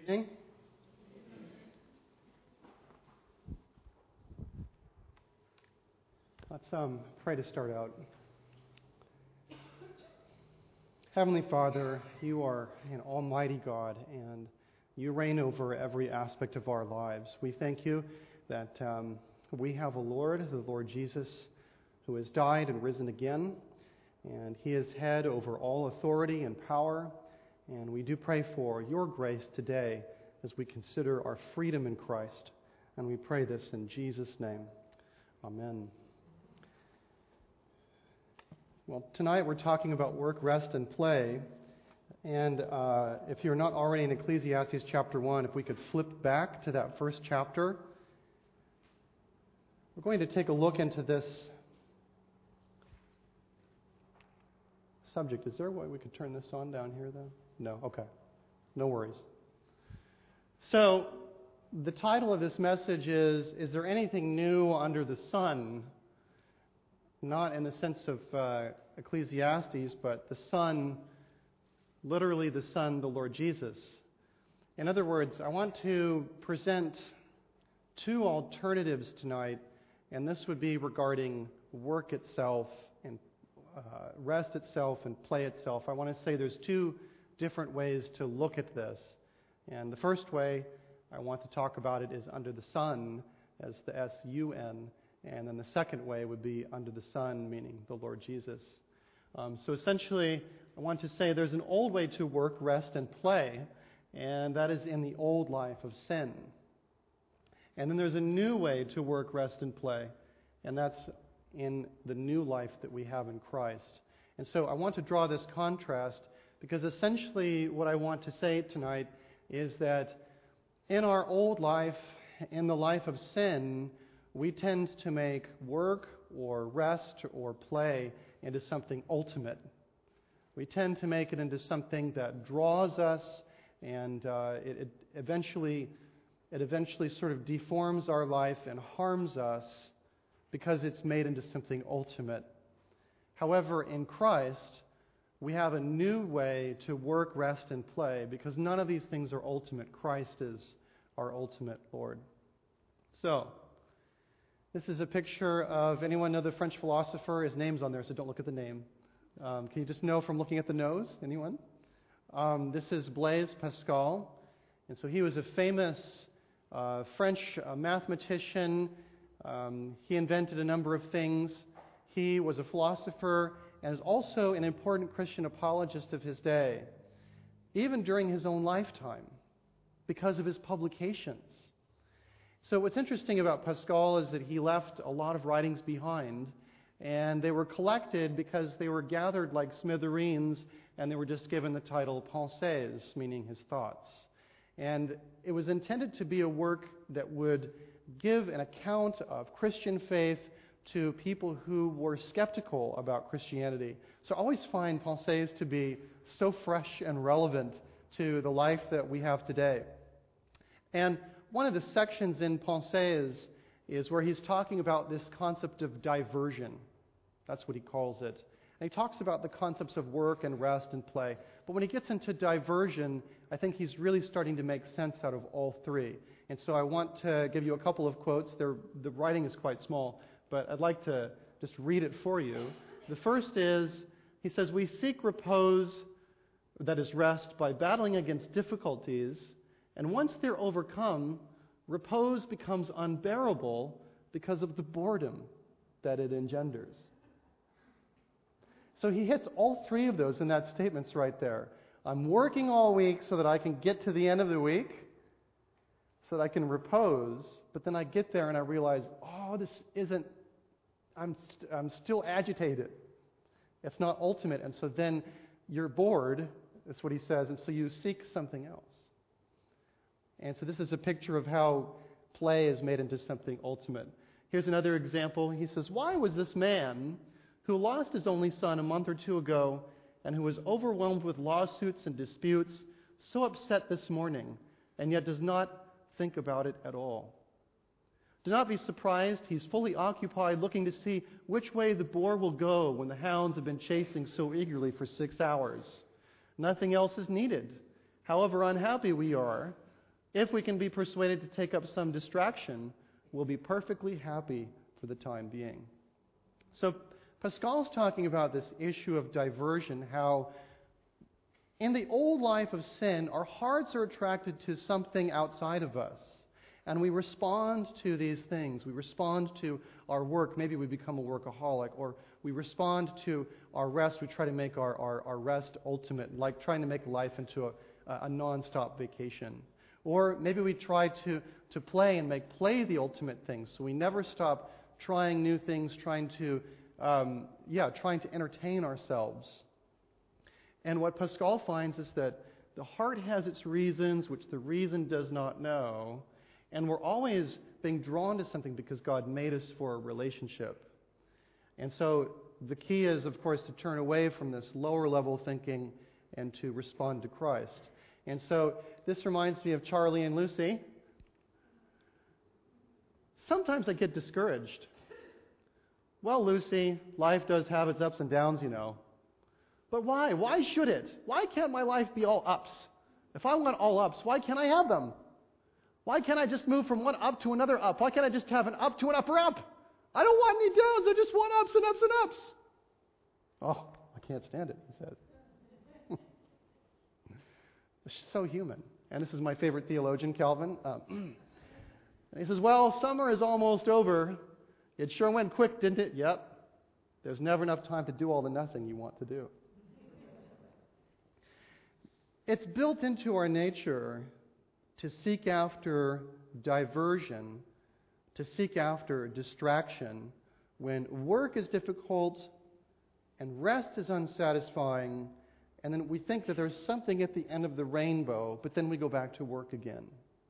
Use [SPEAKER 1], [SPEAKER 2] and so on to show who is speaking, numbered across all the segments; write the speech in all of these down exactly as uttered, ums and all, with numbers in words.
[SPEAKER 1] Evening. Let's um, pray to start out. Heavenly Father, you are an almighty God, and you reign over every aspect of our lives. We thank you that um, we have a Lord, the Lord Jesus, who has died and risen again, and he is head over all authority and power. And we do pray for your grace today as we consider our freedom in Christ. And we pray this in Jesus' name. Amen. Well, tonight we're talking about work, rest, and play. And uh, if you're not already in Ecclesiastes chapter one, if we could flip back to that first chapter, we're going to take a look into this subject. Is there a way we could turn this on down here, though? No? Okay. No worries. So, the title of this message is, Is There Anything New Under the Sun? Not in the sense of uh, Ecclesiastes, but the Son, literally the Son, the Lord Jesus. In other words, I want to present two alternatives tonight, and this would be regarding work itself and uh, rest itself and play itself. I want to say there's two different ways to look at this. And the first way I want to talk about it is under the sun, as the S U N, and then the second way would be under the Son, meaning the Lord Jesus. Um, so essentially, I want to say there's an old way to work, rest, and play, and that is in the old life of sin. And then there's a new way to work, rest, and play, and that's in the new life that we have in Christ. And so I want to draw this contrast because essentially what I want to say tonight is that in our old life, in the life of sin, we tend to make work or rest or play into something ultimate. We tend to make it into something that draws us, and uh, it, it eventually it eventually sort of deforms our life and harms us because it's made into something ultimate. However, in Christ, we have a new way to work, rest, and play because none of these things are ultimate. Christ is our ultimate Lord. So, this is a picture of, anyone know the French philosopher? His name's on there, so don't look at the name. Um, can you just know from looking at the nose? Anyone? Um, this is Blaise Pascal. And so he was a famous uh, French uh, mathematician. Um, he invented a number of things. He was a philosopher and is also an important Christian apologist of his day, even during his own lifetime, because of his publications. So what's interesting about Pascal is that he left a lot of writings behind, and they were collected because they were gathered like smithereens, and they were just given the title Pensées, meaning his thoughts. And it was intended to be a work that would give an account of Christian faith to people who were skeptical about Christianity. So I always find Pensées to be so fresh and relevant to the life that we have today. And one of the sections in Pensées is where he's talking about this concept of diversion. That's what he calls it. And he talks about the concepts of work and rest and play. But when he gets into diversion, I think he's really starting to make sense out of all three. And so I want to give you a couple of quotes. They're, the writing is quite small, but I'd like to just read it for you. The first is, he says, we seek repose, that is rest, by battling against difficulties, and once they're overcome, repose becomes unbearable because of the boredom that it engenders. So he hits all three of those in that statements right there. I'm working all week so that I can get to the end of the week, so that I can repose, but then I get there and I realize, oh, this isn't, I'm, st- I'm still agitated. It's not ultimate, and so then you're bored, that's what he says, and so you seek something else. And so this is a picture of how play is made into something ultimate. Here's another example. He says, why was this man who lost his only son a month or two ago and who was overwhelmed with lawsuits and disputes so upset this morning and yet does not think about it at all? Do not be surprised. He's fully occupied looking to see which way the boar will go when the hounds have been chasing so eagerly for six hours. Nothing else is needed. However unhappy we are, If we can be persuaded to take up some distraction, we'll be perfectly happy for the time being. So Pascal's talking about this issue of diversion, how in the old life of sin, our hearts are attracted to something outside of us. And we respond to these things. We respond to our work. Maybe we become a workaholic. Or we respond to our rest. We try to make our, our, our rest ultimate, like trying to make life into a, a non-stop vacation. Or maybe we try to, to play and make play the ultimate thing. So we never stop trying new things, trying to, um, yeah, trying to entertain ourselves. And what Pascal finds is that the heart has its reasons, which the reason does not know. And we're always being drawn to something because God made us for a relationship. And so the key is, of course, to turn away from this lower level thinking and to respond to Christ. And so this reminds me of Charlie and Lucy. Sometimes I get discouraged. Well, Lucy, life does have its ups and downs, you know. But why? Why should it? Why can't my life be all ups? If I want all ups, why can't I have them? Why can't I just move from one up to another up? Why can't I just have an up to an upper up? I don't want any downs. I just want ups and ups and ups. Oh, I can't stand it, he says. It's so human. And this is my favorite theologian, Calvin. Um, and he says, well, summer is almost over. It sure went quick, didn't it? Yep. There's never enough time to do all the nothing you want to do. It's built into our nature to seek after diversion, to seek after distraction when work is difficult and rest is unsatisfying, and then we think that there's something at the end of the rainbow, but then we go back to work again.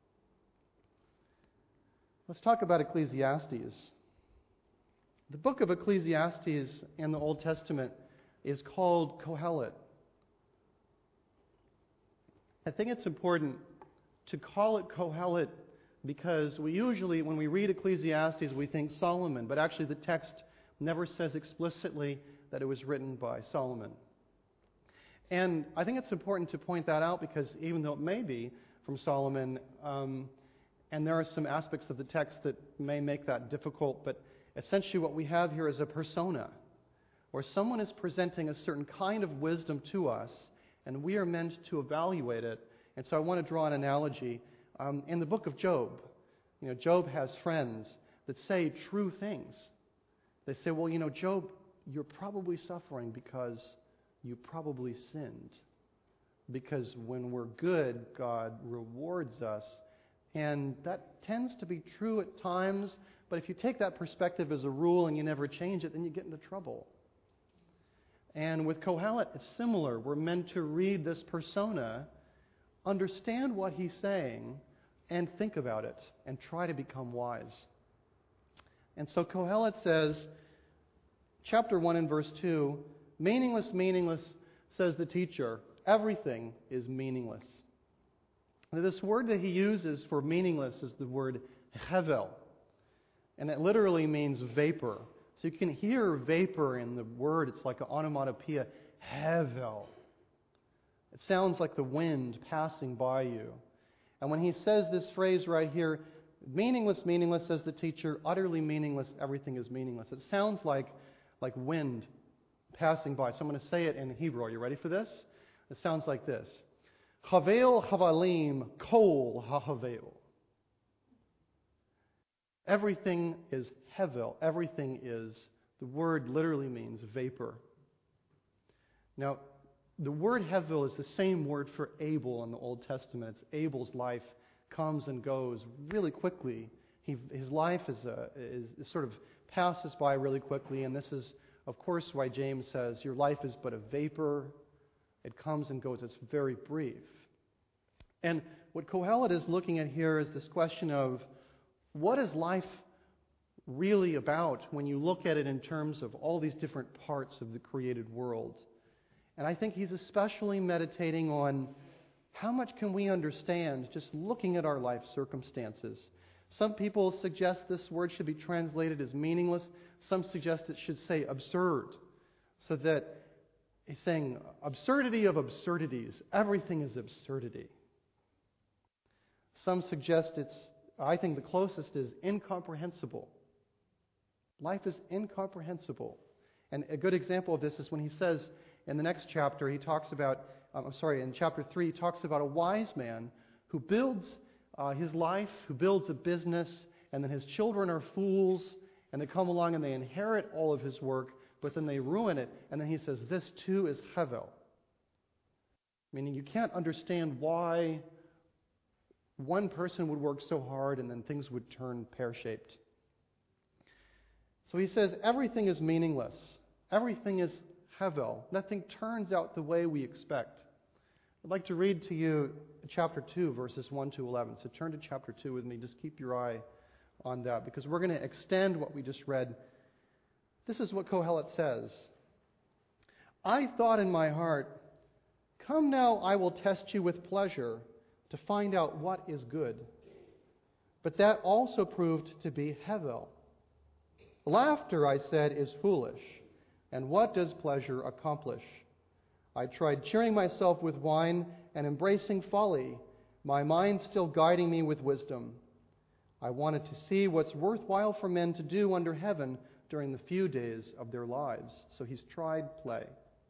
[SPEAKER 1] Let's talk about Ecclesiastes. The book of Ecclesiastes in the Old Testament is called Kohelet. I think it's important to call it Kohelet because we usually, when we read Ecclesiastes, we think Solomon, but actually the text never says explicitly that it was written by Solomon. And I think it's important to point that out because even though it may be from Solomon, um, and there are some aspects of the text that may make that difficult, but essentially what we have here is a persona, where someone is presenting a certain kind of wisdom to us, and we are meant to evaluate it. And so I want to draw an analogy. Um, in the book of Job, you know, Job has friends that say true things. They say, well, you know, Job, you're probably suffering because you probably sinned. Because when we're good, God rewards us. And that tends to be true at times, but if you take that perspective as a rule and you never change it, then you get into trouble. And with Kohelet, it's similar. We're meant to read this persona, understand what he's saying, and think about it, and try to become wise. And so Kohelet says, chapter one and verse two, meaningless, meaningless, says the teacher. Everything is meaningless. Now, this word that he uses for meaningless is the word hevel. And it literally means vapor. So you can hear vapor in the word. It's like an onomatopoeia, hevel. It sounds like the wind passing by you. And when he says this phrase right here, meaningless, meaningless, says the teacher, utterly meaningless, everything is meaningless. It sounds like, like wind passing by. So I'm going to say it in Hebrew. Are you ready for this? It sounds like this. Havel havalim kol hahavel. Everything is hevel. Everything is, the word literally means vapor. Now, the word hevel is the same word for Abel in the Old Testament. It's Abel's life comes and goes really quickly. He, his life is, a, is, is sort of passes by really quickly, and this is, of course, why James says, your life is but a vapor. It comes and goes. It's very brief. And what Kohelet is looking at here is this question of, what is life really about when you look at it in terms of all these different parts of the created world? And I think he's especially meditating on how much can we understand just looking at our life circumstances. Some people suggest this word should be translated as meaningless. Some suggest it should say absurd. So that he's saying absurdity of absurdities. Everything is absurdity. Some suggest it's, I think the closest is incomprehensible. Life is incomprehensible. And a good example of this is when he says in the next chapter, he talks about, um, I'm sorry, in chapter three, he talks about a wise man who builds uh, his life, who builds a business, and then his children are fools, and they come along and they inherit all of his work, but then they ruin it, and then he says, this too is Hevel. Meaning you can't understand why one person would work so hard and then things would turn pear-shaped. So he says everything is meaningless. Everything is Hevel. Nothing turns out the way we expect. I'd like to read to you chapter two, verses one to eleven. So turn to chapter two with me. Just keep your eye on that, because we're going to extend what we just read. This is what Kohelet says. I thought in my heart, come now, I will test you with pleasure to find out what is good. But that also proved to be Hevel. Laughter, I said, is foolish. And what does pleasure accomplish? I tried cheering myself with wine and embracing folly, my mind still guiding me with wisdom. I wanted to see what's worthwhile for men to do under heaven during the few days of their lives. So he's tried play.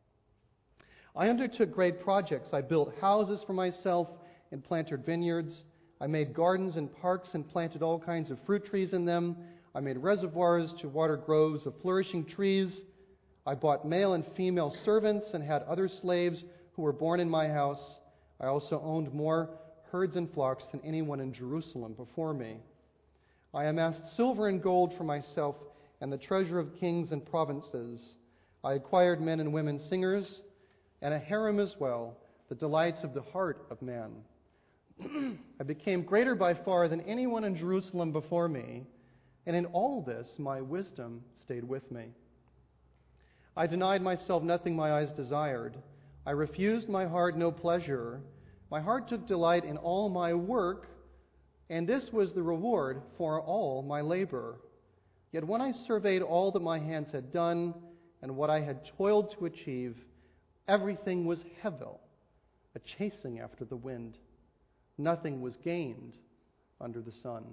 [SPEAKER 1] I undertook great projects. I built houses for myself and planted vineyards. I made gardens and parks and planted all kinds of fruit trees in them. I made reservoirs to water groves of flourishing trees. I bought male and female servants and had other slaves who were born in my house. I also owned more herds and flocks than anyone in Jerusalem before me. I amassed silver and gold for myself and the treasure of kings and provinces. I acquired men and women singers and a harem as well, the delights of the heart of man. I became greater by far than anyone in Jerusalem before me, and in all this my wisdom stayed with me. I denied myself nothing my eyes desired. I refused my heart no pleasure. My heart took delight in all my work, and this was the reward for all my labor. Yet when I surveyed all that my hands had done and what I had toiled to achieve, everything was Hevel, a chasing after the wind. Nothing was gained under the sun.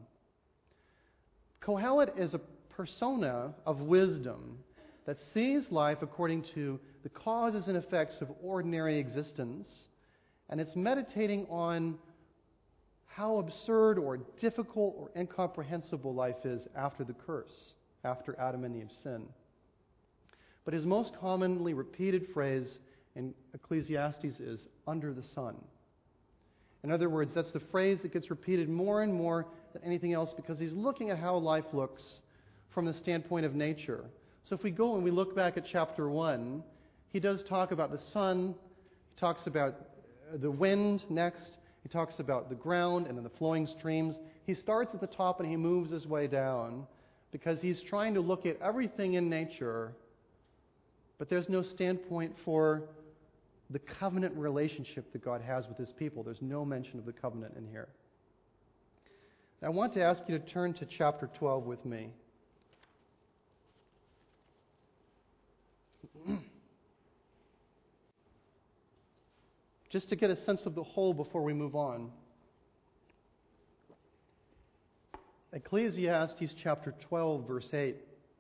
[SPEAKER 1] Kohelet is a persona of wisdom that sees life according to the causes and effects of ordinary existence, and it's meditating on how absurd or difficult or incomprehensible life is after the curse, after Adam and Eve's sin. But his most commonly repeated phrase in Ecclesiastes is under the sun. In other words, that's the phrase that gets repeated more and more than anything else, because he's looking at how life looks from the standpoint of nature. So if we go and we look back at chapter one, he does talk about the sun, he talks about the wind next, he talks about the ground and then the flowing streams. He starts at the top and he moves his way down because he's trying to look at everything in nature, but there's no standpoint for the covenant relationship that God has with his people. There's no mention of the covenant in here. Now, I want to ask you to turn to chapter twelve with me. Just to get a sense of the whole before we move on. Ecclesiastes chapter twelve, verse eight.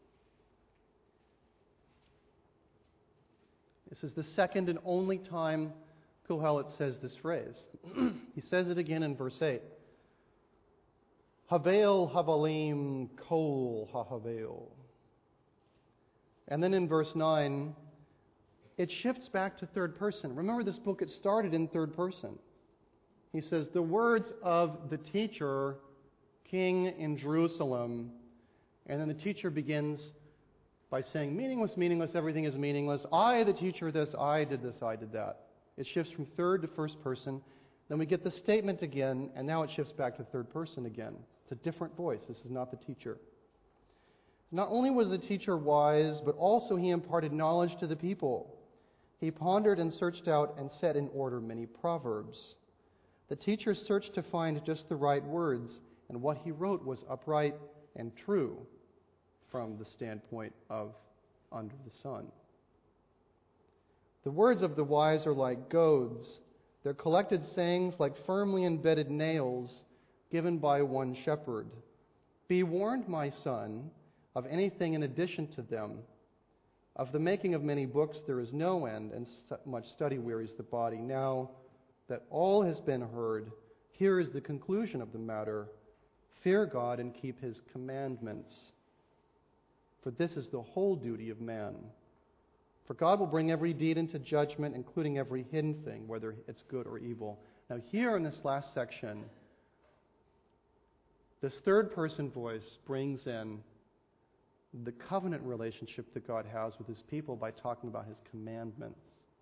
[SPEAKER 1] This is the second and only time Kohelet says this phrase. He says it again in verse eight. Havel havalim kol hahavel. And then in verse nine, it shifts back to third person. Remember, this book, it started in third person. He says, the words of the teacher, king in Jerusalem, and then the teacher begins by saying, meaningless, meaningless, everything is meaningless. I, the teacher, this, I did this, I did that. It shifts from third to first person. Then we get the statement again, and now it shifts back to third person again. It's a different voice. This is not the teacher. Not only was the teacher wise, but also he imparted knowledge to the people. He pondered and searched out and set in order many proverbs. The teacher searched to find just the right words, and what he wrote was upright and true from the standpoint of under the sun. The words of the wise are like goads, their collected sayings like firmly embedded nails. given by one shepherd. Be warned, my son, of anything in addition to them. Of the making of many books there is no end, and much study wearies the body. Now that all has been heard, here is the conclusion of the matter. Fear God and keep his commandments. For this is the whole duty of man. For God will bring every deed into judgment, including every hidden thing, whether it's good or evil. Now here in this last section, this third person voice brings in the covenant relationship that God has with his people by talking about his commandments.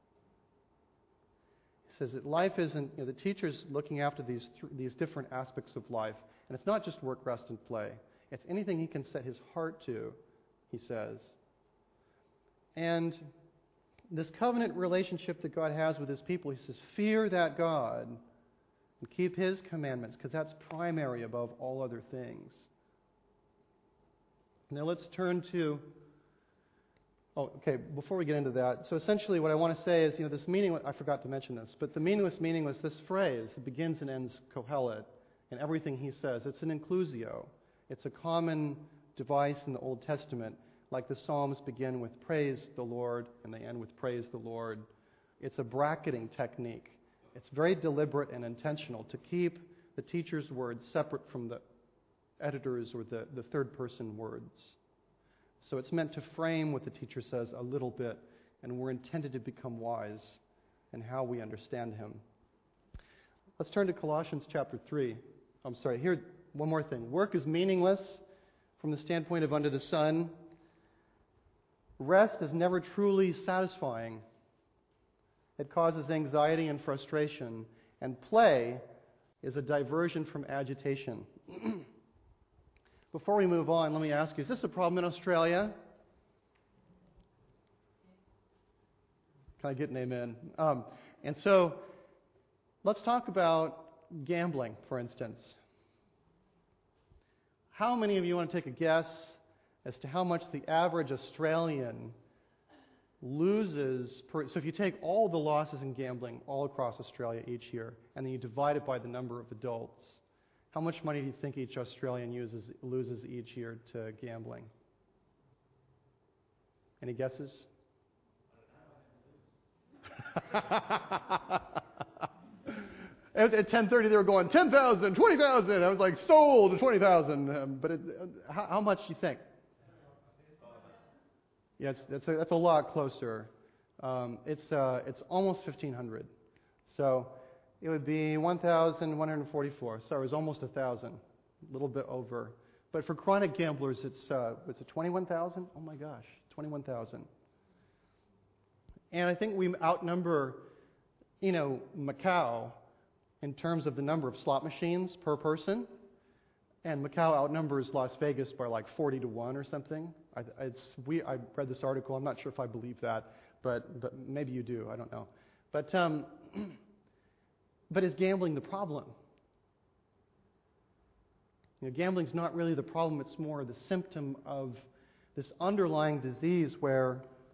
[SPEAKER 1] He says that life isn't, you know, the teacher's looking after these th- these different aspects of life, and it's not just work, rest, and play. It's anything he can set his heart to, he says. And this covenant relationship that God has with his people, he says, fear that God and keep his commandments, because that's primary above all other things. Now let's turn to, oh, okay, before we get into that, so essentially what I want to say is, you know, this meaning, I forgot to mention this, but the meaningless, meaningless, this phrase, it begins and ends Kohelet in everything he says. It's an inclusio. It's a common device in the Old Testament, like the Psalms begin with praise the Lord and they end with praise the Lord. It's a bracketing technique. It's very deliberate and intentional to keep the teacher's words separate from the editor's or the, the third person words. So it's meant to frame what the teacher says a little bit, and we're intended to become wise in how we understand him. Let's turn to Colossians chapter three. I'm sorry, here, one more thing. Work is meaningless from the standpoint of under the sun. Rest is never truly satisfying. It causes anxiety and frustration. And play is a diversion from agitation. Before we move on, let me ask you, is this a problem in Australia? Can I get an amen? Um, and so, let's talk about gambling, for instance. How many of you want to take a guess as to how much the average Australian loses per, so if you take all the losses in gambling all across Australia each year, and then you divide it by the number of adults, how much money do you think each Australian uses, loses each year to gambling? Any guesses? At ten thirty they were going, ten thousand, twenty thousand. I was like, sold, twenty thousand. Um, but it, uh, how, how much do you think? Yeah, it's, that's, a, that's a lot closer. Um, it's, uh, it's almost fifteen hundred. So it would be one thousand one hundred forty-four. So it was almost one thousand, a little bit over. But for chronic gamblers, it's, uh, it's a twenty-one thousand? Oh my gosh, twenty-one thousand. And I think we outnumber, you know, Macau in terms of the number of slot machines per person. And Macau outnumbers Las Vegas by like forty to one or something. I, it's, we, I read this article. I'm not sure if I believe that, but, but maybe you do. I don't know. But, um, but is gambling the problem? You know, gambling's not really the problem. It's more the symptom of this underlying disease where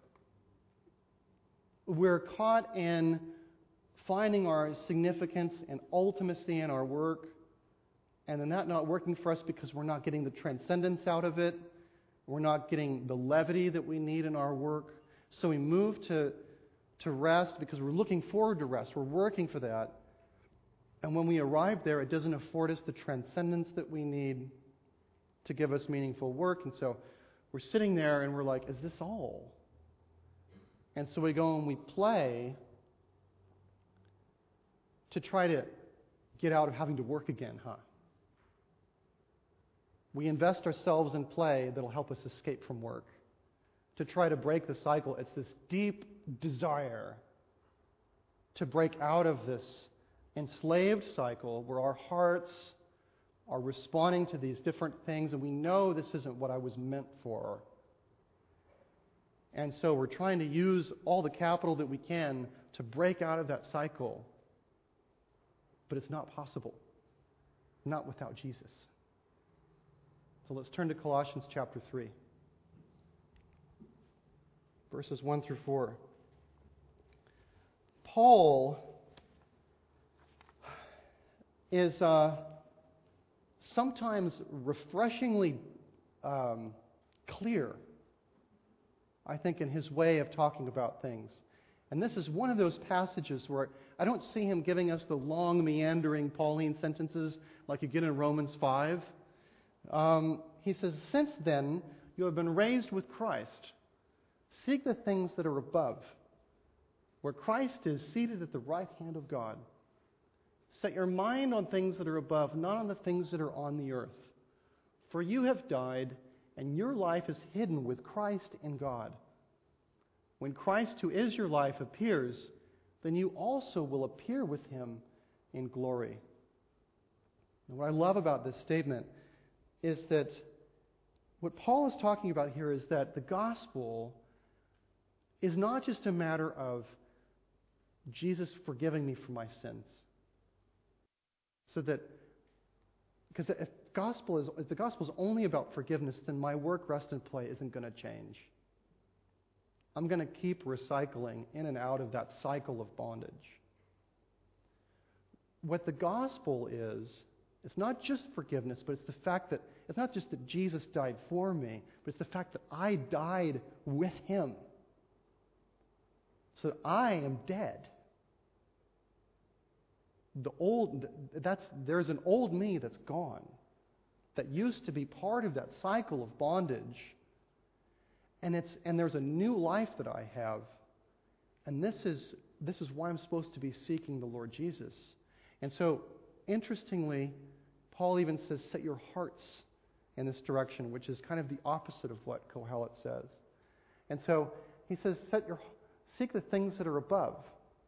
[SPEAKER 1] we're caught in finding our significance and ultimacy in our work, and then that not working for us because we're not getting the transcendence out of it. We're not getting the levity that we need in our work. So we move to, to rest because we're looking forward to rest. We're working for that. And when we arrive there, it doesn't afford us the transcendence that we need to give us meaningful work. And so we're sitting there and we're like, is this all? And so we go and we play to try to get out of having to work again, huh? We invest ourselves in play that'll help us escape from work. To try to break the cycle, it's this deep desire to break out of this enslaved cycle where our hearts are responding to these different things and we know this isn't what I was meant for. And so we're trying to use all the capital that we can to break out of that cycle. But it's not possible. Not without Jesus. So let's turn to Colossians chapter three. Verses one through four. Paul is uh, sometimes refreshingly um, clear, I think, in his way of talking about things. And this is one of those passages where I don't see him giving us the long, meandering Pauline sentences like you get in Romans five. Um, he says, "Since then you have been raised with Christ. Seek the things that are above, where Christ is seated at the right hand of God. Set your mind on things that are above, not on the things that are on the earth. For you have died, and your life is hidden with Christ in God. When Christ, who is your life, appears, then you also will appear with him in glory." And what I love about this statement is that what Paul is talking about here is that the gospel is not just a matter of Jesus forgiving me for my sins. So that, because if gospel is if the gospel is only about forgiveness, then my work, rest, and play isn't going to change. I'm going to keep recycling in and out of that cycle of bondage. What the gospel is, it's not just forgiveness, but it's the fact that it's not just that Jesus died for me, but it's the fact that I died with him. So that I am dead. The old that's there's an old me that's gone, that used to be part of that cycle of bondage. And it's and there's a new life that I have. And this is this is why I'm supposed to be seeking the Lord Jesus. And so, interestingly, Paul even says, set your hearts in this direction, which is kind of the opposite of what Kohelet says. And so he says, set your seek the things that are above.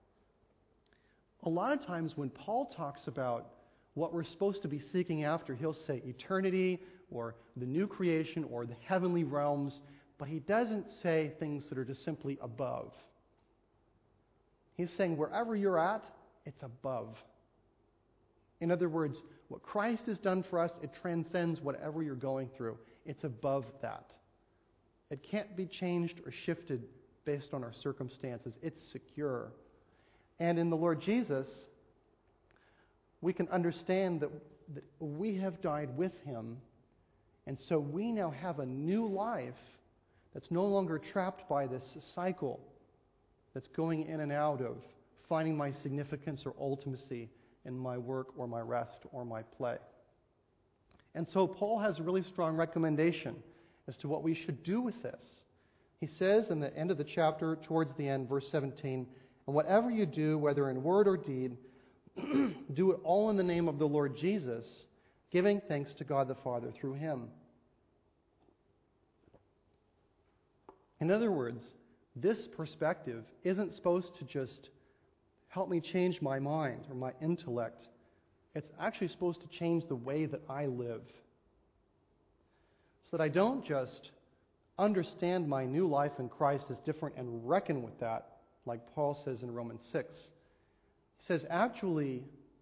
[SPEAKER 1] A lot of times when Paul talks about what we're supposed to be seeking after, he'll say eternity or the new creation or the heavenly realms, but he doesn't say things that are just simply above. He's saying wherever you're at, it's above. In other words, what Christ has done for us, it transcends whatever you're going through. It's above that. It can't be changed or shifted based on our circumstances. It's secure. And in the Lord Jesus, we can understand that, that we have died with him, and so we now have a new life that's no longer trapped by this cycle that's going in and out of finding my significance or ultimacy in my work or my rest or my play. And so Paul has a really strong recommendation as to what we should do with this. He says in the end of the chapter, towards the end, verse seventeen, "And whatever you do, whether in word or deed, do it all in the name of the Lord Jesus, giving thanks to God the Father through him." In other words, this perspective isn't supposed to just help me change my mind or my intellect. It's actually supposed to change the way that I live. So that I don't just understand my new life in Christ as different and reckon with that, like Paul says in Romans six. He says, actually,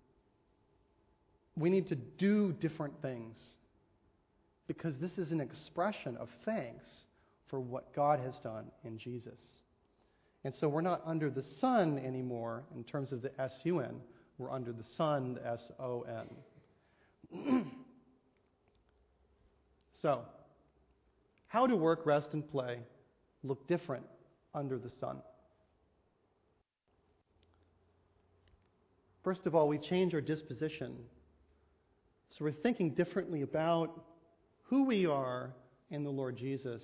[SPEAKER 1] we need to do different things because this is an expression of thanks for what God has done in Jesus. And so we're not under the sun anymore in terms of the S U N. We're under the Son, the S O N. So, how do work, rest, and play look different under the sun? First of all, we change our disposition. So we're thinking differently about who we are in the Lord Jesus.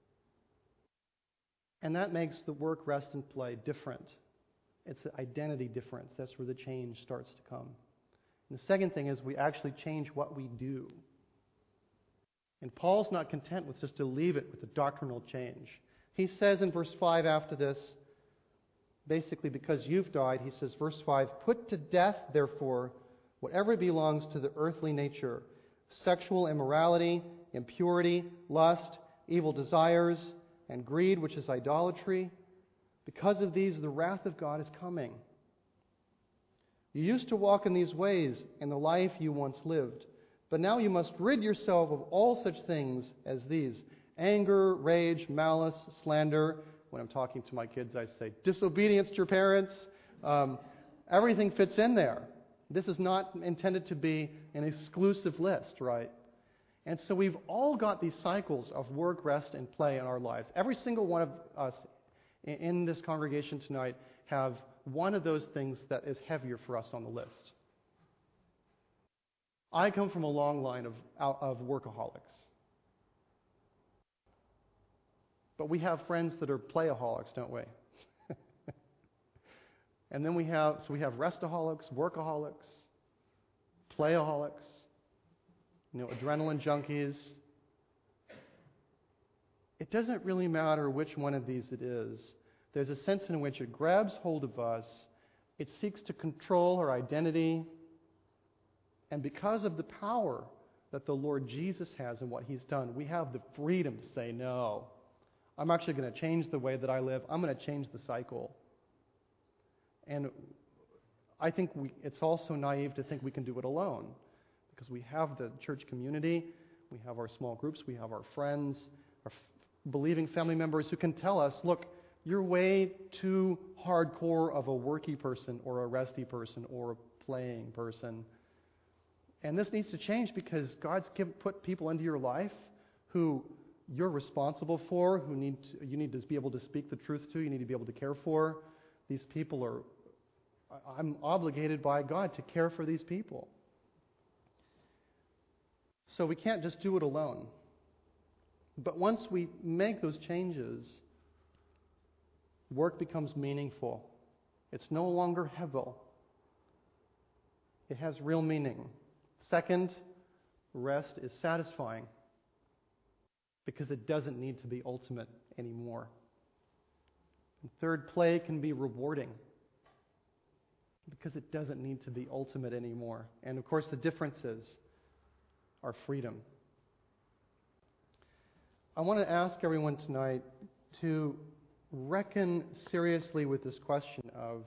[SPEAKER 1] And that makes the work, rest, and play different. It's an identity difference. That's where the change starts to come. And the second thing is we actually change what we do. And Paul's not content with just to leave it with a doctrinal change. He says in verse five after this, basically because you've died, he says, verse five, "Put to death, therefore, whatever belongs to the earthly nature, sexual immorality, impurity, lust, evil desires, and greed, which is idolatry. Because of these, the wrath of God is coming. You used to walk in these ways in the life you once lived, but now you must rid yourself of all such things as these: anger, rage, malice, slander." When I'm talking to my kids, I say disobedience to your parents. Um, everything fits in there. This is not intended to be an exclusive list, right? And so we've all got these cycles of work, rest, and play in our lives. Every single one of us in this congregation tonight have one of those things that is heavier for us on the list. I come from a long line of, of workaholics. But we have friends that are playaholics, don't we? And then we have, so we have restaholics, workaholics, playaholics, you know, adrenaline junkies. It doesn't really matter which one of these it is. There's a sense in which it grabs hold of us. It seeks to control our identity. And because of the power that the Lord Jesus has and what He's done, we have the freedom to say, no, I'm actually going to change the way that I live. I'm going to change the cycle. And I think we, it's also naive to think we can do it alone, because we have the church community, we have our small groups, we have our friends, our f- believing family members who can tell us, look, you're way too hardcore of a worky person or a resty person or a playing person. And this needs to change, because God's give, put people into your life who you're responsible for, who need to, you need to be able to speak the truth to, you need to be able to care for. These people are, I'm obligated by God to care for these people. So we can't just do it alone. But once we make those changes, work becomes meaningful. It's no longer hevel. It has real meaning. Second, rest is satisfying, because it doesn't need to be ultimate anymore. And third, play can be rewarding, because it doesn't need to be ultimate anymore. And of course, the difference is our freedom. I want to ask everyone tonight to reckon seriously with this question of,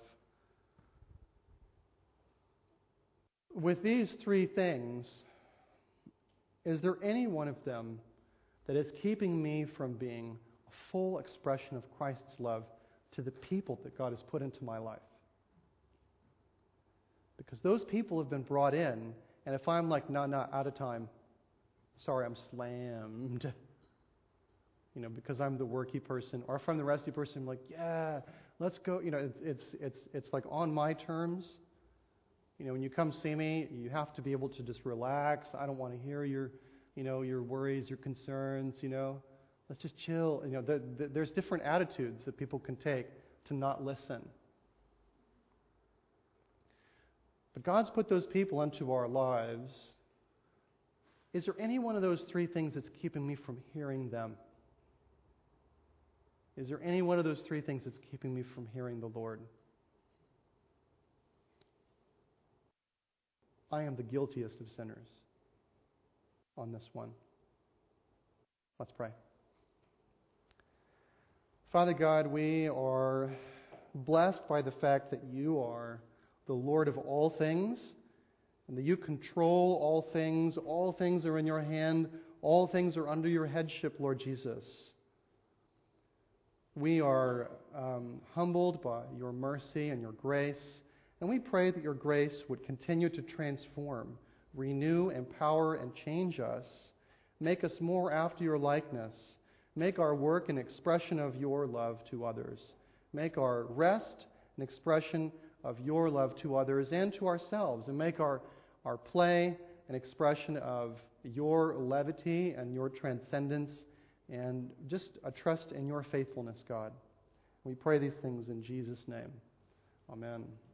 [SPEAKER 1] with these three things, is there any one of them that is keeping me from being a full expression of Christ's love to the people that God has put into my life? Because those people have been brought in, and if I'm like, no, no, out of time, sorry, I'm slammed, you know, because I'm the worky person, or if I'm the resty person, I'm like, yeah, let's go, you know, it's it's it's, it's like on my terms. You know, when you come see me, you have to be able to just relax. I don't want to hear your, you know, your worries, your concerns, you know. Let's just chill. You know, the, the, there's different attitudes that people can take to not listen. But God's put those people into our lives. Is there any one of those three things that's keeping me from hearing them? Is there any one of those three things that's keeping me from hearing the Lord? I am the guiltiest of sinners on this one. Let's pray. Father God, we are blessed by the fact that you are the Lord of all things, and that you control all things. All things are in your hand. All things are under your headship, Lord Jesus. We are um, humbled by your mercy and your grace, and we pray that your grace would continue to transform, renew, empower, and change us. Make us more after your likeness. Make our work an expression of your love to others. Make our rest an expression of your love to others and to ourselves. And make our, our play an expression of your levity and your transcendence, and just a trust in your faithfulness, God. We pray these things in Jesus' name. Amen.